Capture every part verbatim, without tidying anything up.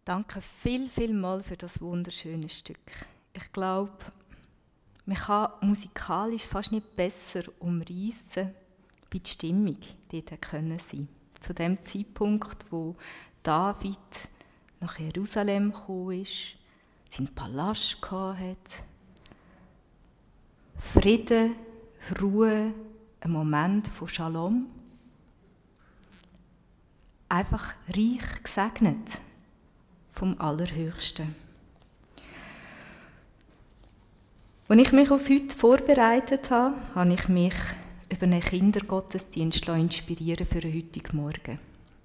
Danke viel, viel mal für das wunderschöne Stück. Ich glaube, man kann musikalisch fast nicht besser umreissen, wie die Stimmung dort können sein. Zu dem Zeitpunkt, wo David nach Jerusalem gekommen ist, seinen Palast hatte, Frieden, Ruhe, ein Moment von Shalom. Einfach reich gesegnet vom Allerhöchsten. Als ich mich auf heute vorbereitet habe, habe ich mich über einen Kindergottesdienst inspirieren für den heutigen Morgen.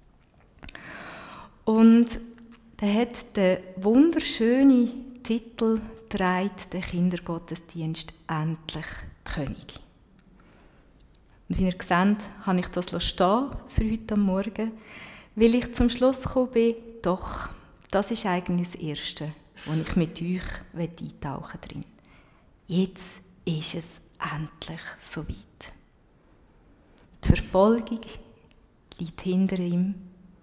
Und der hat den wunderschönen Titel «Trägt der Kindergottesdienst endlich König». Und wie ihr seht, habe ich das stehen für heute Morgen, weil ich zum Schluss gekommen bin, doch, das ist eigentlich das Erste, wo ich mit euch eintauchen drin. Jetzt ist es endlich soweit. Die Verfolgung liegt hinter ihm.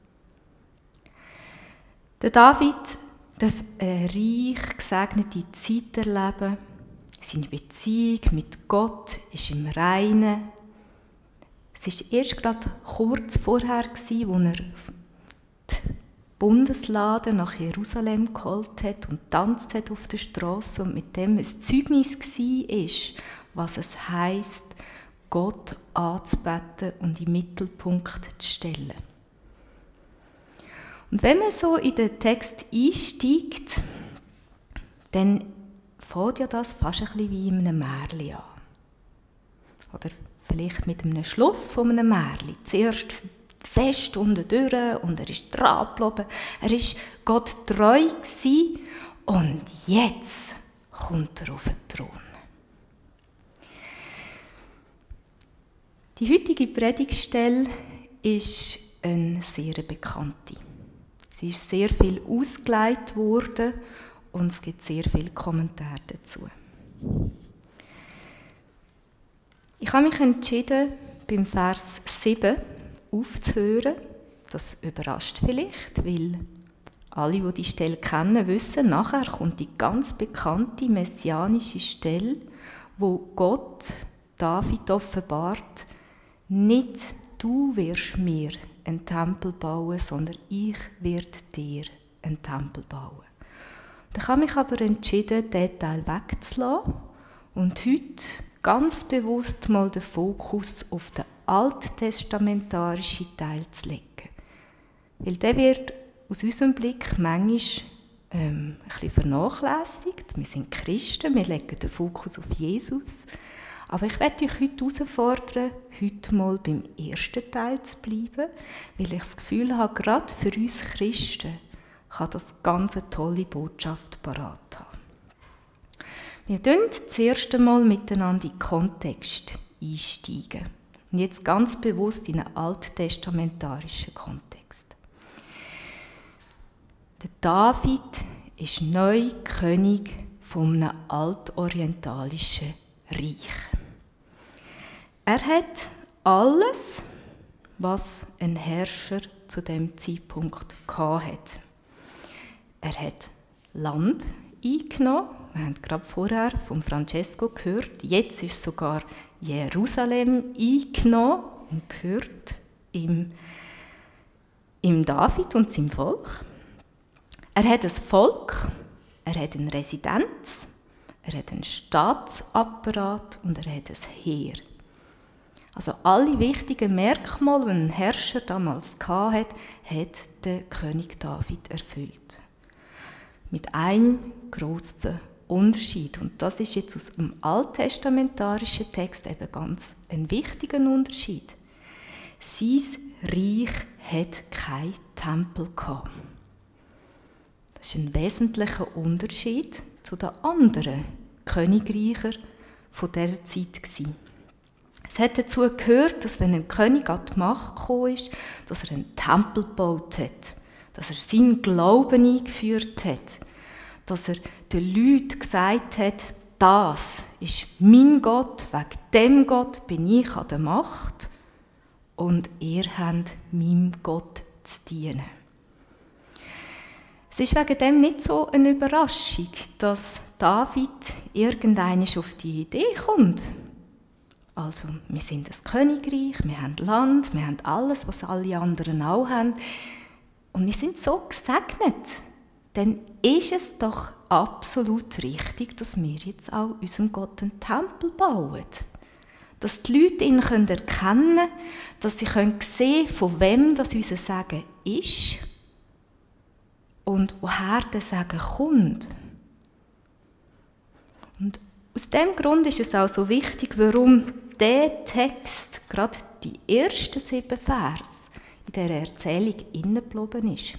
Der David darf eine reich gesegnete Zeit erleben. Seine Beziehung mit Gott ist im Reinen. Es war erst gerade kurz vorher, als er die Bundeslade nach Jerusalem geholt hat und tanzt hat auf der Straße und mit dem ein Zeugnis war, was es heisst, Gott anzubeten und in den Mittelpunkt zu stellen. Und wenn man so in den Text einsteigt, dann fängt ja das fast ein bisschen wie in einem Märchen an. Oder vielleicht mit einem Schluss von einem Märchen. Zuerst fest unten durch und er ist dran geblieben. Er war Gott treu gewesen und jetzt kommt er auf den Thron. Die heutige Predigtstelle ist eine sehr bekannte. Sie ist sehr viel ausgelegt worden und es gibt sehr viele Kommentare dazu. Ich habe mich entschieden, beim Vers sieben aufzuhören. Das überrascht vielleicht, weil alle, die die Stelle kennen, wissen, nachher kommt die ganz bekannte messianische Stelle, wo Gott David offenbart, nicht du wirst mir einen Tempel bauen, sondern ich werde dir einen Tempel bauen. Ich habe mich aber entschieden, diesen Teil wegzulassen und heute ganz bewusst mal den Fokus auf den alttestamentarischen Teil zu legen. Weil der wird aus unserem Blick manchmal ähm, ein bisschen vernachlässigt. Wir sind Christen, wir legen den Fokus auf Jesus. Aber ich werde euch heute herausfordern, heute mal beim ersten Teil zu bleiben, weil ich das Gefühl habe, gerade für uns Christen kann das ganz eine tolle Botschaft parat haben. Wir steigen zuerst einmal miteinander in den Kontext einsteigen. Und jetzt ganz bewusst in einen alttestamentarischen Kontext. Der David ist neu König von einem altorientalischen Reich. Er hat alles, was ein Herrscher zu dem Zeitpunkt hatte. Er hat Land eingenommen. Wir haben gerade vorher von Francesco gehört. Jetzt ist sogar Jerusalem eingenommen und gehört ihm, ihm David und seinem Volk. Er hat ein Volk, er hat eine Residenz, er hat einen Staatsapparat und er hat ein Heer. Also alle wichtigen Merkmale, die ein Herrscher damals hatte, hat der König David erfüllt. Mit einem grossen Unterschied. Und das ist jetzt aus dem alttestamentarischen Text eben ganz ein wichtiger Unterschied. Sein Reich hat keinen Tempel gehabt. Das ist ein wesentlicher Unterschied zu den anderen Königreichern von dieser Zeit gewesen. Es hat dazu gehört, dass wenn ein König an die Macht gekommen ist, dass er einen Tempel gebaut hat, dass er seinen Glauben eingeführt hat, dass er den Leuten gesagt hat, das ist mein Gott, wegen dem Gott bin ich an der Macht und ihr habt meinem Gott zu dienen. Es ist wegen dem nicht so eine Überraschung, dass David irgendwann auf die Idee kommt. Also, wir sind ein Königreich, wir haben Land, wir haben alles, was alle anderen auch haben. Und wir sind so gesegnet. Dann ist es doch absolut richtig, dass wir jetzt auch unserem Gott einen Tempel bauen. Dass die Leute ihn erkennen können, dass sie sehen können, von wem das unser Segen ist und woher der Segen kommt. Und aus diesem Grund ist es auch so wichtig, warum dieser Text, gerade die ersten sieben Vers, in dieser Erzählung innegeblieben ist.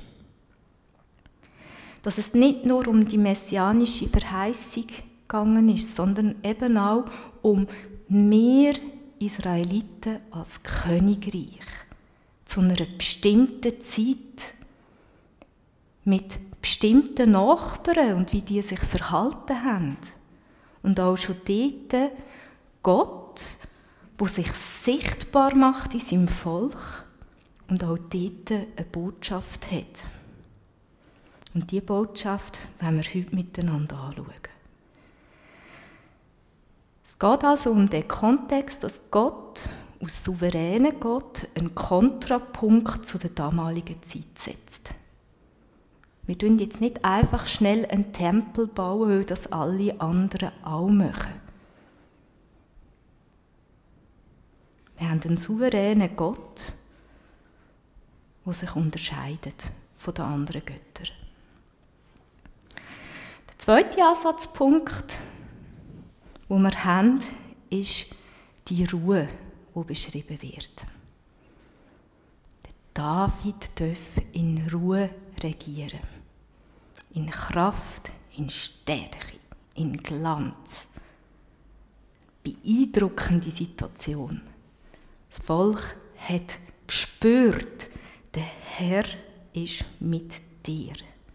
Dass es nicht nur um die messianische Verheißung gegangen ist, sondern eben auch um wir Israeliten als Königreich zu einer bestimmten Zeit mit bestimmten Nachbarn und wie die sich verhalten haben. Und auch schon dort Gott, der sich sichtbar macht in seinem Volk und auch dort eine Botschaft hat. Und diese Botschaft wollen wir heute miteinander anschauen. Es geht also um den Kontext, dass Gott als souveräner Gott einen Kontrapunkt zu der damaligen Zeit setzt. Wir tun jetzt nicht einfach schnell einen Tempel bauen, weil das alle anderen auch machen. Wir haben einen souveränen Gott, der sich unterscheidet von den anderen Göttern. Der zweite Ansatzpunkt, den wir haben, ist die Ruhe, die beschrieben wird. Der David darf in Ruhe regieren. In Kraft, in Stärke, in Glanz. Beeindruckende Situation. Das Volk hat gespürt, der Herr ist mit dir.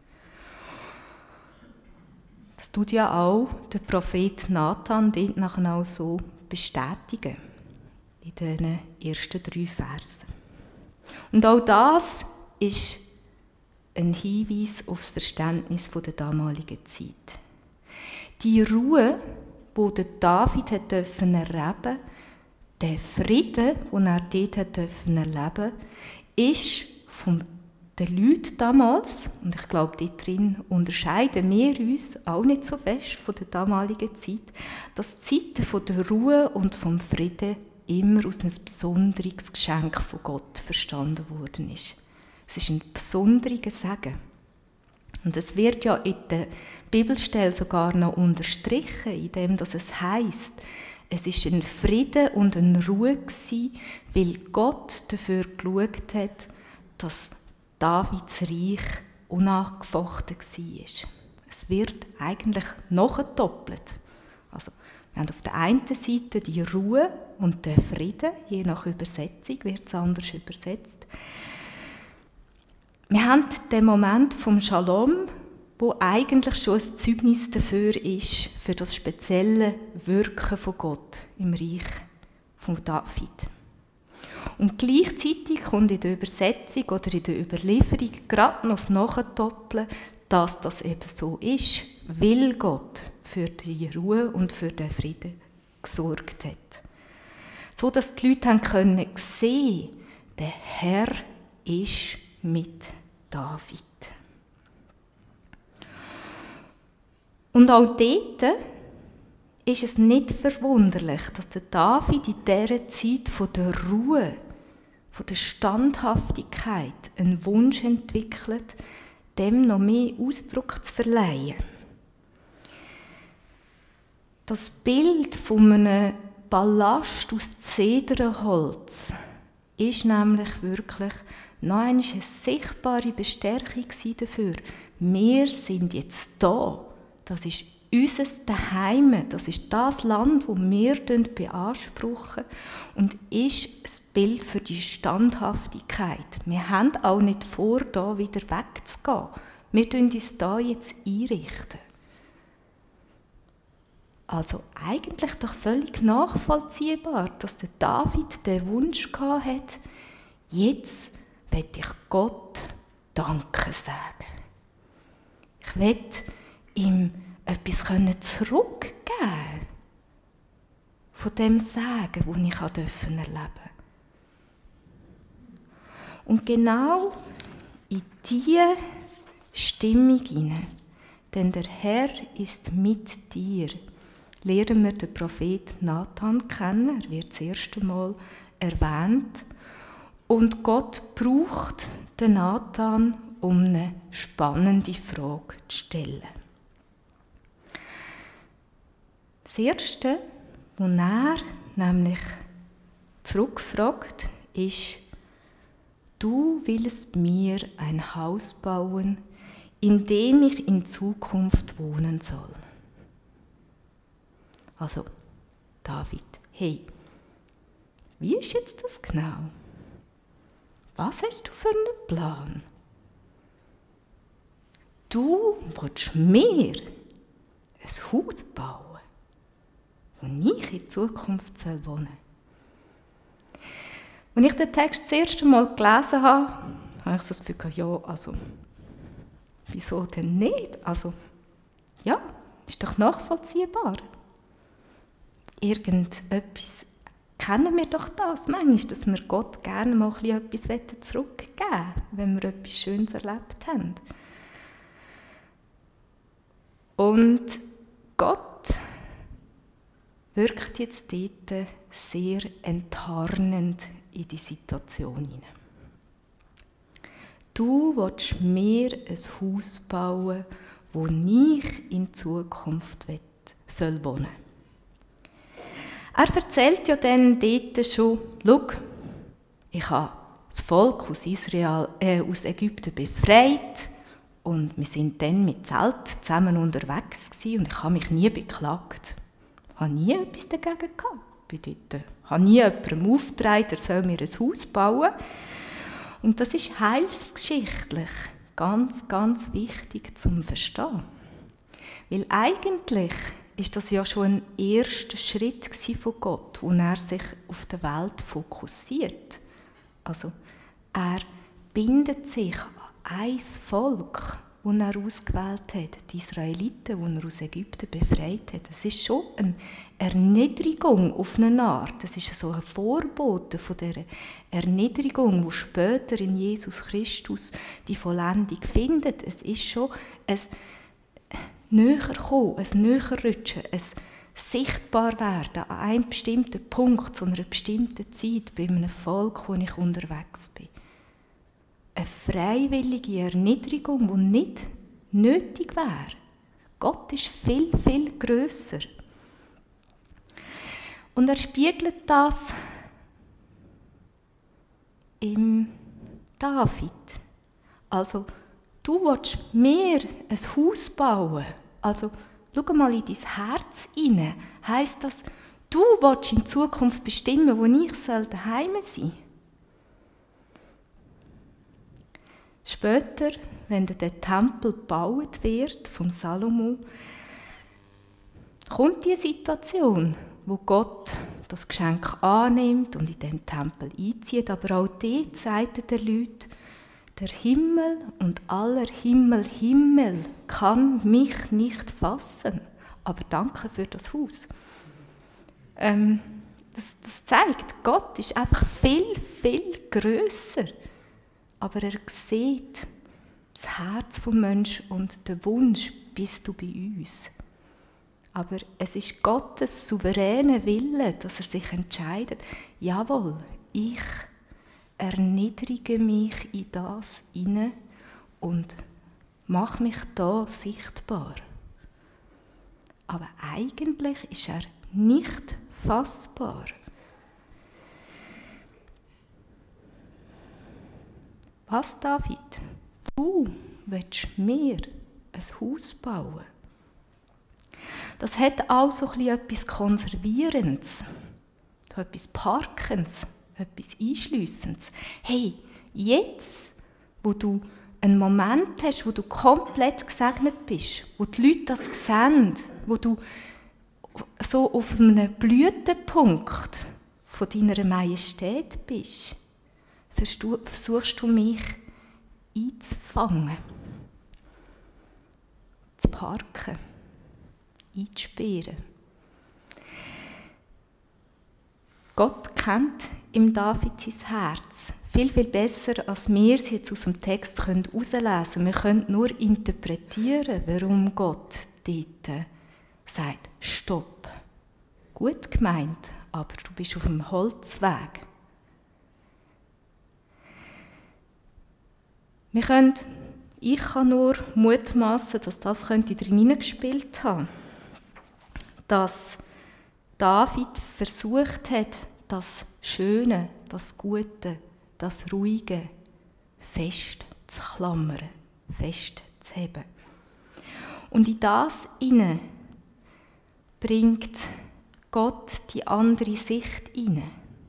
Das tut ja auch der Prophet Nathan dort nachher auch so bestätigen, in den ersten drei Versen. Und auch das ist ein Hinweis auf das Verständnis der damaligen Zeit. Die Ruhe, die David erleben durfte, der Frieden, den er dort erleben durfte, ist von den Leuten damals, und ich glaube, dort drin unterscheiden wir uns auch nicht so fest von der damaligen Zeit, dass die Zeit von der Ruhe und vom Frieden immer als ein besonderes Geschenk von Gott verstanden worden ist. Es ist ein besonderer Segen. Und es wird ja in der Bibelstelle sogar noch unterstrichen, indem dass es heisst, es ist ein Frieden und eine Ruhe gewesen, weil Gott dafür geschaut hat, dass Davids Reich unangefochten war. Es wird eigentlich nachgedoppelt. Also, wir haben auf der einen Seite die Ruhe und den Frieden, je nach Übersetzung wird es anders übersetzt. Wir haben den Moment vom Shalom, wo eigentlich schon ein Zeugnis dafür ist, für das spezielle Wirken von Gott im Reich von David. Und gleichzeitig kommt in der Übersetzung oder in der Überlieferung gerade noch das Nachdoppeln, dass das eben so ist, weil Gott für die Ruhe und für den Frieden gesorgt hat. So dass die Leute haben können sehen, der Herr ist mit David. Und auch dort ist es nicht verwunderlich, dass der David in dieser Zeit von der Ruhe, von der Standhaftigkeit einen Wunsch entwickelt, dem noch mehr Ausdruck zu verleihen. Das Bild von einem Palast aus Zedernholz ist nämlich wirklich noch eine sichtbare Bestärkung dafür. Wir sind jetzt da. Das ist unser Zuhause. Das ist das Land, das wir beanspruchen und ist ein Bild für die Standhaftigkeit. Wir haben auch nicht vor, da wieder wegzugehen. Wir tun uns da jetzt einrichten. Also eigentlich doch völlig nachvollziehbar, dass der David den Wunsch hatte, jetzt will ich Gott Danke sagen. Ich will ihm etwas zurückgeben von dem Segen, das ich erleben durfte. Und genau in diese Stimmung hinein, denn der Herr ist mit dir, lernen wir den Prophet Nathan kennen. Er wird das erste Mal erwähnt. Und Gott braucht den Nathan, um eine spannende Frage zu stellen. Das Erste, was er nämlich zurückfragt, ist: Du willst mir ein Haus bauen, in dem ich in Zukunft wohnen soll. Also, David, hey, wie ist jetzt das genau? Was hast du für einen Plan? Du willst mir ein Haus bauen, wo ich in Zukunft wohnen soll. Als ich den Text das erste Mal gelesen habe, habe ich so das Gefühl, ja, also, wieso denn nicht? Also, ja, ist doch nachvollziehbar. Irgendetwas kennen wir doch das manchmal, dass wir Gott gerne mal etwas zurückgeben wollen, wenn wir etwas Schönes erlebt haben. Und Gott wirkt jetzt dort sehr enttarnend in die Situation hinein. Du willst mir ein Haus bauen, wo ich in Zukunft wohnen soll. Er erzählt ja dann dort schon, schau, ich habe das Volk aus, Israel, äh, aus Ägypten befreit und wir sind dann mit Zelt zusammen unterwegs gewesen und ich habe mich nie beklagt. Ich habe nie etwas dagegen gehabt. Ich bin dort, habe nie jemandem aufgetragen, er soll mir ein Haus bauen. Und das ist heilsgeschichtlich ganz, ganz wichtig zum Verstehen. Weil eigentlich ist das ja schon ein erster Schritt von Gott, wo er sich auf die Welt fokussiert. Also er bindet sich an ein Volk, das er ausgewählt hat, die Israeliten, die er aus Ägypten befreit hat. Es ist schon eine Erniedrigung auf eine Art. Es ist so ein Vorbote von dieser Erniedrigung, die später in Jesus Christus die Vollendung findet. Es ist schon ein näher kommen, ein näher rutschen, ein sichtbar werden an einem bestimmten Punkt, zu einer bestimmten Zeit, bei einem Volk, wo ich unterwegs bin. Eine freiwillige Erniedrigung, die nicht nötig wäre. Gott ist viel, viel grösser. Und er spiegelt das im David. Also, du willst mir ein Haus bauen. Also, schau mal in dein Herz hinein. Heisst das, du willst in Zukunft bestimmen, wo ich daheim sein soll? Später, wenn der Tempel gebaut wird vom Salomo, kommt die Situation, wo Gott das Geschenk annimmt und in den Tempel einzieht, aber auch dort sagt er den Leuten, der Himmel und aller Himmel, Himmel kann mich nicht fassen. Aber danke für das Haus. Ähm, das, das zeigt, Gott ist einfach viel, viel grösser. Aber er sieht das Herz des Menschen und den Wunsch, bist du bei uns. Aber es ist Gottes souveräner Wille, dass er sich entscheidet, jawohl, ich erniedrige mich in das hinein und mache mich da sichtbar. Aber eigentlich ist er nicht fassbar. Was, David? Du willst mir ein Haus bauen? Das hat auch so etwas Konservierendes, so etwas Parkendes, etwas Einschliessendes. Hey, jetzt, wo du einen Moment hast, wo du komplett gesegnet bist, wo die Leute das sehen, wo du so auf einem Blütenpunkt von deiner Majestät bist, versuchst du mich einzufangen. parken, einsperren. Gott kennt im David sein Herz viel, viel besser, als wir es jetzt aus dem Text herauslesen können. Wir können nur interpretieren, warum Gott dort sagt, stopp. Gut gemeint, aber du bist auf dem Holzweg. Wir können, ich kann nur mutmaßen, dass das könnte drin hineingespielt haben, dass David versucht hat, das Schöne, das Gute, das Ruhige festzuklammern, festzuheben. Und in das hinein bringt Gott die andere Sicht hinein.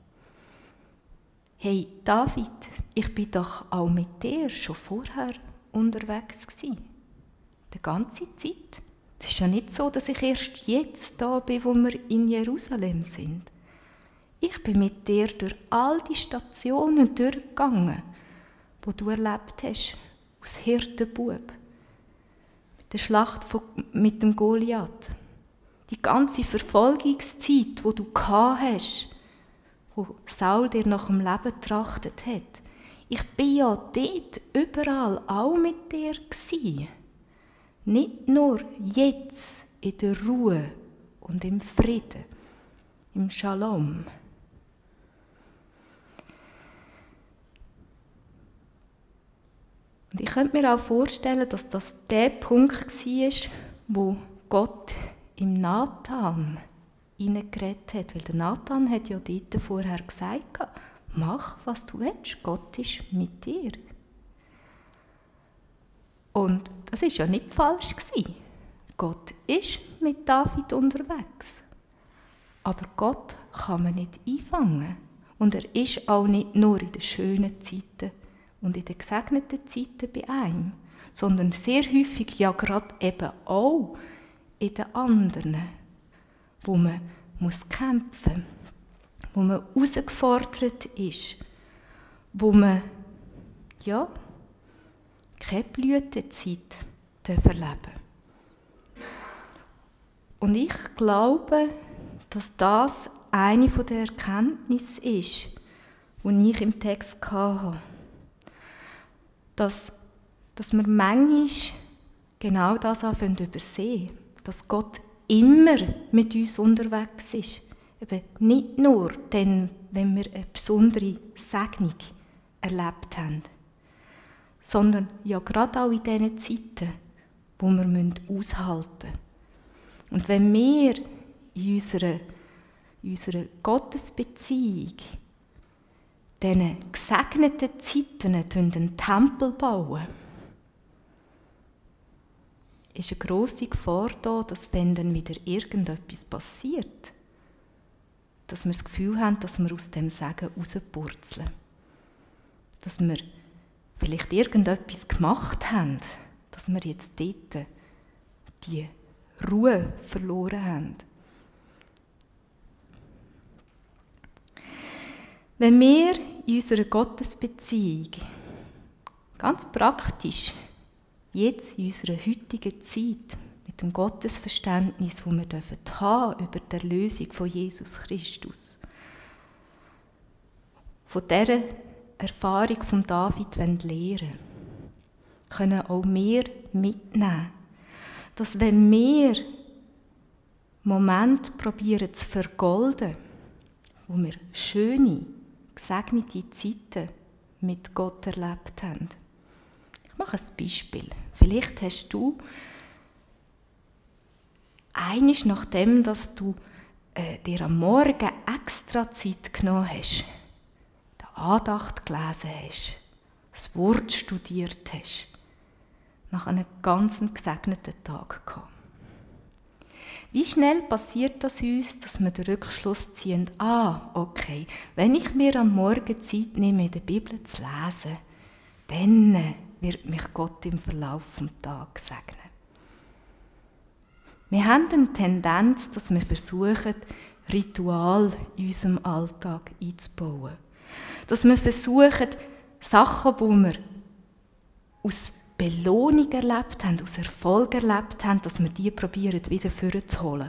Hey David, ich bin doch auch mit dir schon vorher unterwegs gewesen. Die ganze Zeit. Es ist ja nicht so, dass ich erst jetzt da bin, wo wir in Jerusalem sind. Ich bin mit dir durch all die Stationen durchgegangen, die du erlebt hast, als Hirtenbub. Mit der Schlacht von, mit dem Goliath. Die ganze Verfolgungszeit, die du gehabt hast, wo Saul dir nach dem Leben trachtet hat. Ich bin ja dort überall auch mit dir gewesen. Nicht nur jetzt in der Ruhe und im Frieden, im Shalom. Und ich könnte mir auch vorstellen, dass das der Punkt war, wo Gott im Nathan hineingeredet hat. Weil der Nathan hat ja dort vorher gesagt, mach, was du willst, Gott ist mit dir. Und das war ja nicht falsch. Gott ist mit David unterwegs. Aber Gott kann man nicht einfangen. Und er ist auch nicht nur in den schönen Zeiten und in den gesegneten Zeiten bei einem, sondern sehr häufig ja gerade eben auch in den anderen, wo man muss kämpfen muss, wo man herausgefordert ist, wo man ja keine Blütezeit erleben darf. Und ich glaube, dass das eine der Erkenntnisse ist, die ich im Text hatte. Dass, dass wir manchmal genau das anfangen zu übersehen. Dass Gott immer mit uns unterwegs ist. Eben nicht nur dann, wenn wir eine besondere Segnung erlebt haben, sondern ja gerade auch in diesen Zeiten, wo wir aushalten müssen. Und wenn wir in unserer, in unserer Gottesbeziehung diesen gesegneten Zeiten einen Tempel bauen, ist eine grosse Gefahr da, dass wenn dann wieder irgendetwas passiert, dass wir das Gefühl haben, dass wir aus dem Segen rauspurzeln. Dass wir vielleicht irgendetwas gemacht haben, dass wir jetzt dort die Ruhe verloren haben. Wenn wir in unserer Gottesbeziehung ganz praktisch jetzt in unserer heutigen Zeit mit dem Gottesverständnis, das wir haben über die Erlösung von Jesus Christus, von dieser Erfahrung von David lernen, können auch wir mitnehmen, dass wenn wir Momente probieren zu vergolden, wo wir schöne, gesegnete Zeiten mit Gott erlebt haben. Ich mache ein Beispiel. Vielleicht hast du einisch nachdem, dass du äh, dir am Morgen extra Zeit genommen hast, die Andacht gelesen hast, das Wort studiert hast, nach einem ganz gesegneten Tag gehabt. Wie schnell passiert das uns, dass wir den Rückschluss ziehen, ah, okay, wenn ich mir am Morgen Zeit nehme, in der Bibel zu lesen, dann wird mich Gott im Verlauf des Tages segnen. Wir haben eine Tendenz, dass wir versuchen, Ritual in unserem Alltag einzubauen. Dass wir versuchen, Sachen, die wir aus Belohnung erlebt haben, aus Erfolg erlebt haben, dass wir die probieren, wieder vorzuholen.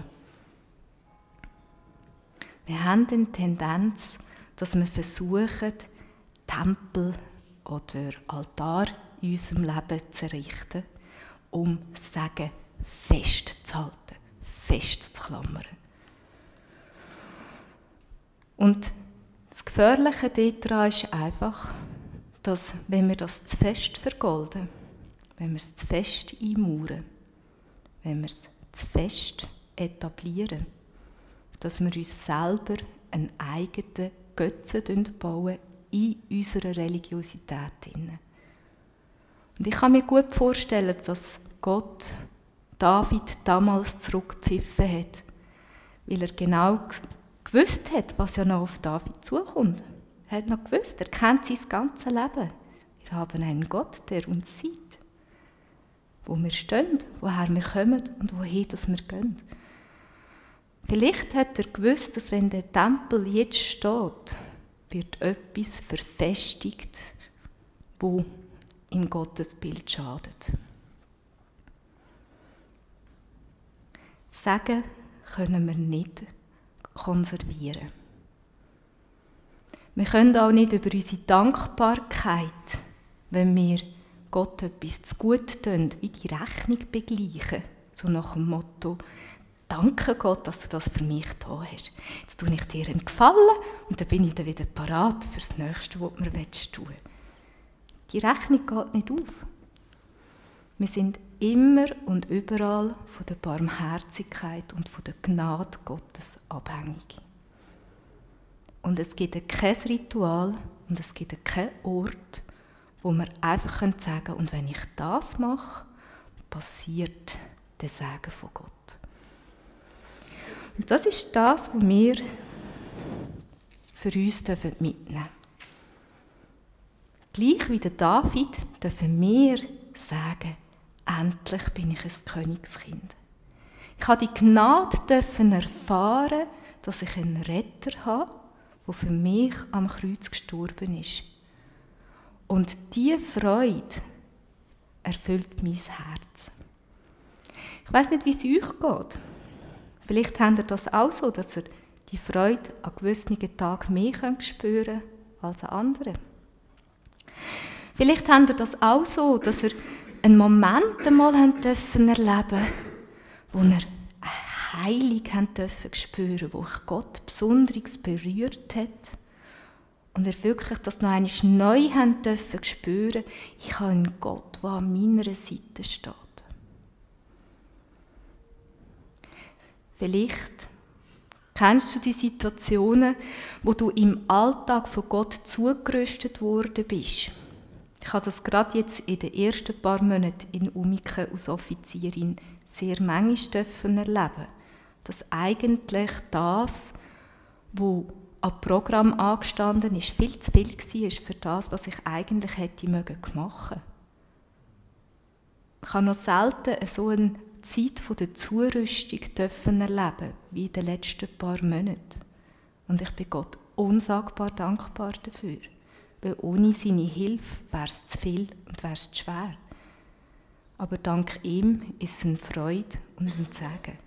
Wir haben eine Tendenz, dass wir versuchen, Tempel oder Altar in unserem Leben zu errichten, um das Sagen festzuhalten, festzuklammern. Und das Gefährliche daran ist einfach, dass, wenn wir das zu fest vergolden, wenn wir es zu fest einmauern, wenn wir es zu fest etablieren, dass wir uns selber einen eigenen Götzen bauen in unserer Religiosität. Und ich kann mir gut vorstellen, dass Gott David damals zurückgepfiffen hat, weil er genau gewusst hat, was ja noch auf David zukommt. Er hat noch gewusst, er kennt sein ganzes Leben. Wir haben einen Gott, der uns sieht, wo wir stehen, woher wir kommen und wohin dass wir gehen. Vielleicht hat er gewusst, dass wenn der Tempel jetzt steht, wird etwas verfestigt, wo im Gottesbild schadet. Sagen können wir nicht konservieren. Wir können auch nicht über unsere Dankbarkeit, wenn wir Gott etwas zu gut tun, wie die Rechnung begleichen. So nach dem Motto, danke Gott, dass du das für mich da hast. Jetzt tue ich dir einen Gefallen und dann bin ich dann wieder parat für das Nächste, was du mir tun willst. Die Rechnung geht nicht auf. Wir sind immer und überall von der Barmherzigkeit und von der Gnade Gottes abhängig. Und es gibt kein Ritual und es gibt keinen Ort, wo wir einfach sagen können, und wenn ich das mache, passiert der Segen von Gott. Und das ist das, was wir für uns mitnehmen dürfen. Gleich wie der David dürfen wir sagen, endlich bin ich ein Königskind. Ich habe die Gnade dürfen erfahren, dass ich einen Retter habe, der für mich am Kreuz gestorben ist. Und diese Freude erfüllt mein Herz. Ich weiss nicht, wie es euch geht. Vielleicht habt ihr das auch so, dass ihr die Freude an gewissen Tagen mehr spüren könnt als an anderen. Vielleicht habt ihr das auch so, dass ihr einen Moment einmal erleben dürfen, wo ihr eine Heilung dürfen spüren, wo euch Gott Besonderes berührt hat. Und ihr wirklich das noch einmal neu haben dürfen spüren, ich habe einen Gott, der an meiner Seite steht. Vielleicht kennst du die Situationen, wo du im Alltag von Gott zugerüstet worden bist. Ich habe das gerade jetzt in den ersten paar Monaten in Umiken als Offizierin sehr manchmal erleben, dass eigentlich das, was am Programm angestanden ist, viel zu viel war für das, was ich eigentlich hätte machen. Ich habe noch selten so eine Zeit der Zurüstung erleben wie in den letzten paar Monaten. Und ich bin Gott unsagbar dankbar dafür. Weil ohne seine Hilfe wäre es zu viel und wäre es zu schwer. Aber dank ihm ist es eine Freude und ein Segen.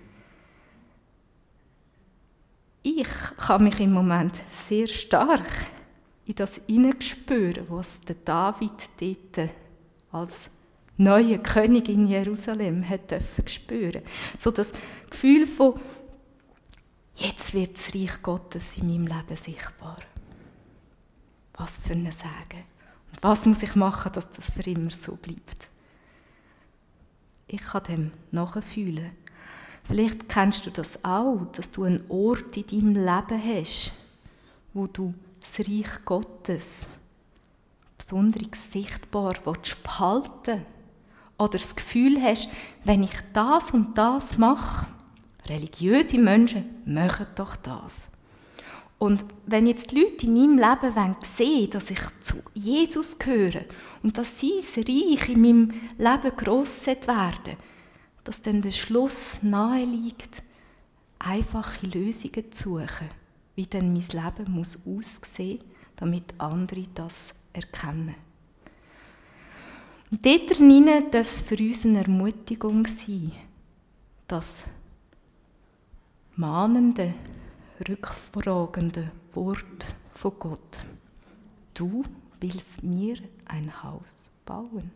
Ich kann mich im Moment sehr stark in das hineinspüren, was der David dort als neuer König in Jerusalem hat dürfen spüren. So das Gefühl von, jetzt wird das Reich Gottes in meinem Leben sichtbar. Was für ein Segen. Und was muss ich machen, dass das für immer so bleibt? Ich kann dem nachfühlen. Vielleicht kennst du das auch, dass du einen Ort in deinem Leben hast, wo du das Reich Gottes besonders sichtbar behalten willst. Oder das Gefühl hast, wenn ich das und das mache, religiöse Menschen machen doch das. Und wenn jetzt die Leute in meinem Leben sehen wollen, dass ich zu Jesus gehöre und dass sein Reich in meinem Leben gross werden, dass dann der Schluss nahe liegt, einfache Lösungen zu suchen, wie dann mein Leben muss aussehen, damit andere das erkennen. Und dort hinein darf es für uns eine Ermutigung sein, das mahnende, rückfragende Wort von Gott. Du willst mir ein Haus bauen.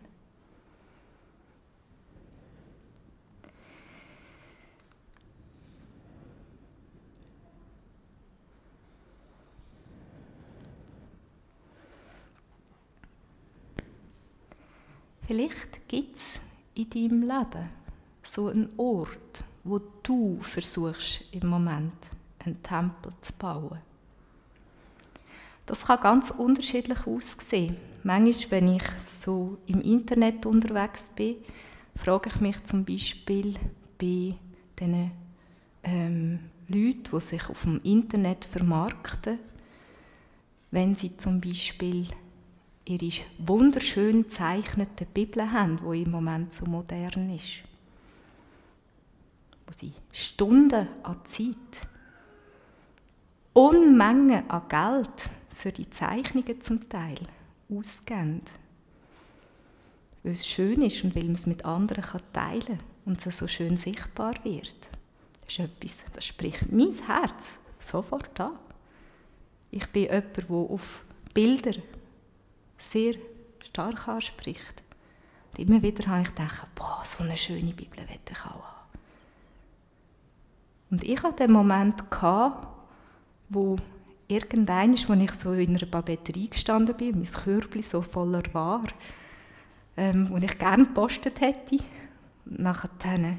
Vielleicht gibt es in deinem Leben so einen Ort, wo du versuchst im Moment einen Tempel zu bauen. Das kann ganz unterschiedlich aussehen. Manchmal, wenn ich so im Internet unterwegs bin, frage ich mich zum Beispiel bei diesen ähm, Leuten, die sich auf dem Internet vermarkten, wenn sie zum Beispiel ihre wunderschön gezeichnete Bibel haben, die im Moment so modern ist. Wo sie Stunden an Zeit, Unmengen an Geld für die Zeichnungen zum Teil ausgeben. Weil es schön ist und weil man es mit anderen teilen kann und es so schön sichtbar wird. Das ist etwas, das spricht mein Herz sofort an. Ich bin jemand, der auf Bilder sehr stark anspricht. Und immer wieder habe ich gedacht, boah, so eine schöne Bibel will ich auch haben. Und ich hatte den Moment, wo irgendwann, als ich so in einer Papeterie gestanden bin, mein Körbchen so voller Ware, ähm, wo ich gerne gepostet hätte, und nachher dann,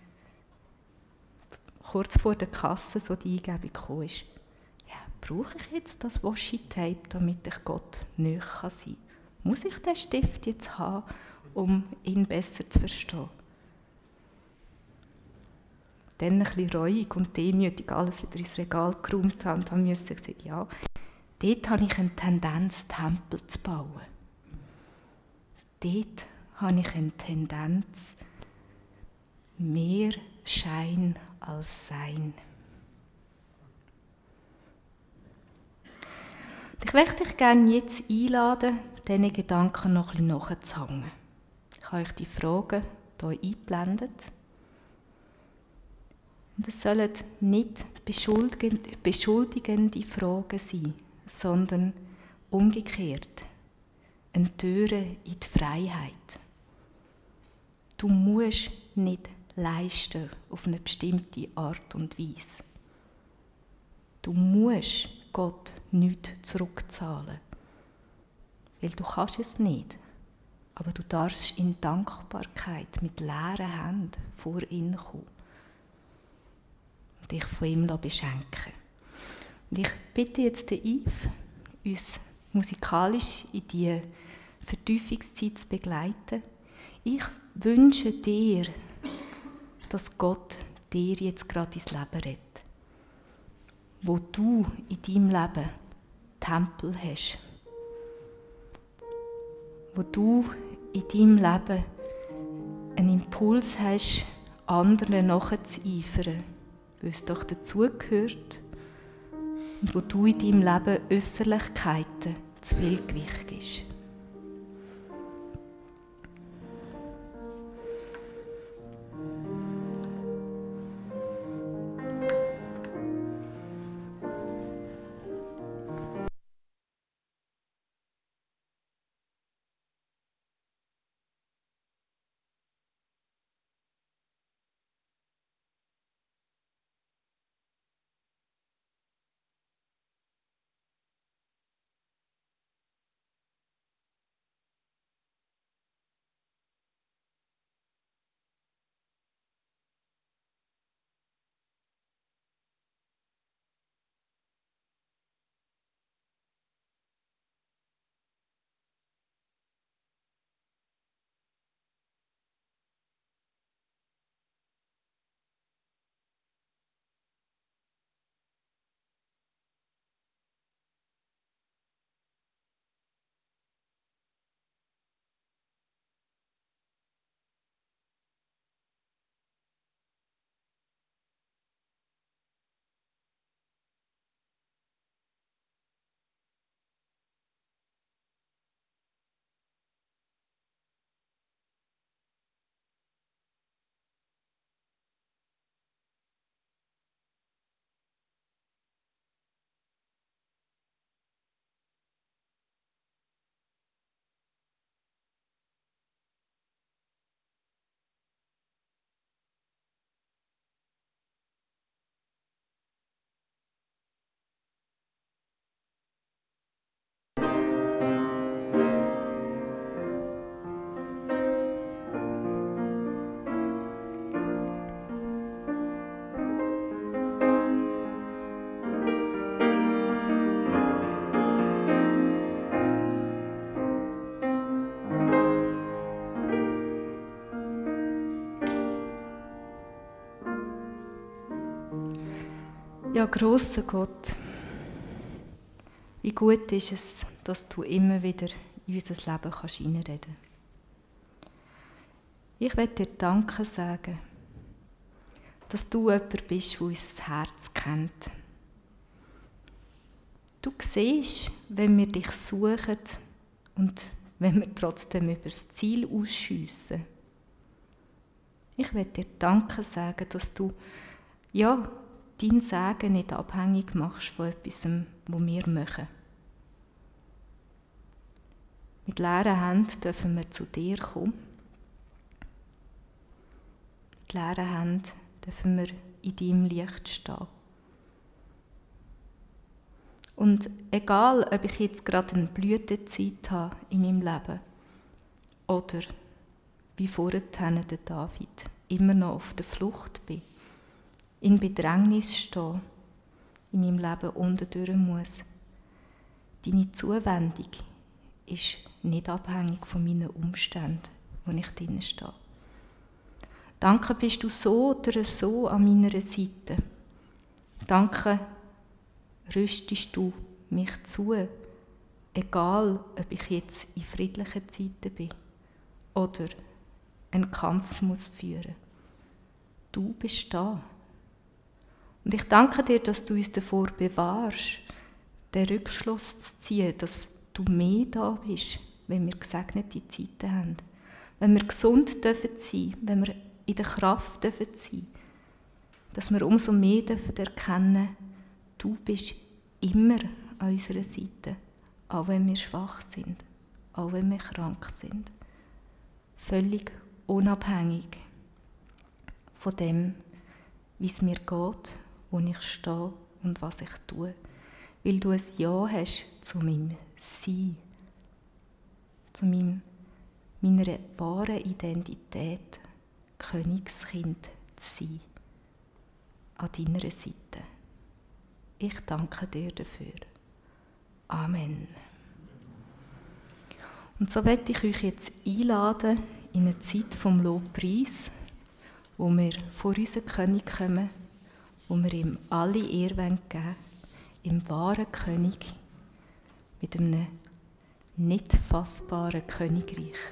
kurz vor der Kasse so die Eingebung gekommen ist. Ja, brauche ich jetzt das Washi-Tape, damit ich Gott näher sein kann? Muss ich den Stift jetzt haben, um ihn besser zu verstehen? Dann ein bisschen reuig und demütig alles wieder ins Regal geräumt habe und dann musste ich sagen, ja, dort habe ich eine Tendenz, Tempel zu bauen. Dort habe ich eine Tendenz, mehr Schein als Sein. Ich möchte dich gerne jetzt einladen, diesen Gedanken noch ein bisschen nachzuhängen. Ich habe euch die Fragen hier eingeblendet. Und es sollen nicht beschuldigende, beschuldigende Fragen sein, sondern umgekehrt eine Türe in die Freiheit. Du musst nicht leisten auf eine bestimmte Art und Weise. Du musst Gott nichts zurückzahlen. Weil du kannst es nicht. Aber du darfst in Dankbarkeit mit leeren Händen vor ihn kommen. Und dich von ihm beschenken. Und ich bitte jetzt den Yves, uns musikalisch in diese Vertiefungszeit zu begleiten. Ich wünsche dir, dass Gott dir jetzt gerade ins Leben rettet. Wo du in deinem Leben Tempel hast. Wo du in deinem Leben einen Impuls hast, anderen nachzueifern, weil es doch dazugehört. Und wo du in deinem Leben Äusserlichkeiten zu viel Gewicht ist. Ja, grosser Gott, wie gut ist es, dass du immer wieder in unser Leben kannst hineinreden kannst. Ich möchte dir Danke sagen, dass du jemand bist, der unser Herz kennt. Du siehst, wenn wir dich suchen und wenn wir trotzdem über das Ziel ausschiessen. Ich möchte dir Danke sagen, dass du, ja, dein Segen nicht abhängig machst von etwas, was wir machen. Mit leeren Händen dürfen wir zu dir kommen. Mit leeren Händen dürfen wir in deinem Licht stehen. Und egal, ob ich jetzt gerade eine Blütezeit habe in meinem Leben oder wie vorhin der David immer noch auf der Flucht bin, in Bedrängnis stehe, in meinem Leben unterdurch muss. Deine Zuwendung ist nicht abhängig von meinen Umständen, wo ich drinnen stehe. Danke, bist du so oder so an meiner Seite. Danke, rüstest du mich zu, egal ob ich jetzt in friedlichen Zeiten bin oder einen Kampf muss führen. Du bist da. Und ich danke dir, dass du uns davor bewahrst, den Rückschluss zu ziehen, dass du mehr da bist, wenn wir gesegnete Zeiten haben. Wenn wir gesund dürfen sein, wenn wir in der Kraft dürfen sein, dass wir umso mehr dürfen erkennen, du bist immer an unserer Seite, auch wenn wir schwach sind, auch wenn wir krank sind. Völlig unabhängig von dem, wie es mir geht, wo ich stehe und was ich tue. Weil du ein Ja hast zu meinem Sein, zu meinem, meiner wahren Identität, Königskind zu sein, an deiner Seite. Ich danke dir dafür. Amen. Und so möchte ich euch jetzt einladen in eine Zeit vom Lobpreis, wo wir vor unseren König kommen, wo wir ihm alle Ehre geben wollen, im wahren König, mit einem nicht fassbaren Königreich.